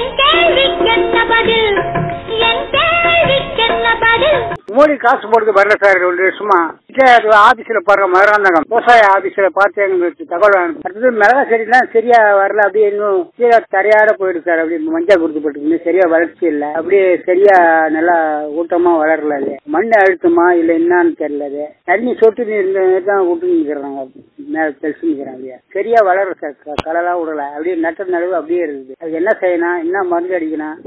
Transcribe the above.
மோடி காசு போடுறது வரல சார் 2 வருஷமா. ஆபீஸ்ல பாருங்க மதுராந்தகம் விவசாய ஆபீஸ்ல பார்த்து எங்களுக்கு தகவல் அடுத்தது மிளகா செடிலாம் சரியா வரல. அப்படியே இன்னும் கீழே தரையாட போயிடுது சார். அப்படி மஞ்சள் கொடுத்துப்பட்டு சரியா வளர்ச்சி இல்ல. அப்படியே சரியா நல்லா ஊட்டமா வளரல. அது மண் அழுத்தமா இல்ல என்னன்னு தெரியல. அது தண்ணி சொட்டு நீர் தான் விட்டு நிக்கிறாங்க. மேல தெளிச்சு நிக்கிறாங்க. சரியா வளர சார். கலெல்லாம் விடல. அப்படியே நட்ட நடுவு அப்படியே இருக்குது. அது என்ன செய்யணும், என்ன மருந்து அடிக்கணும்?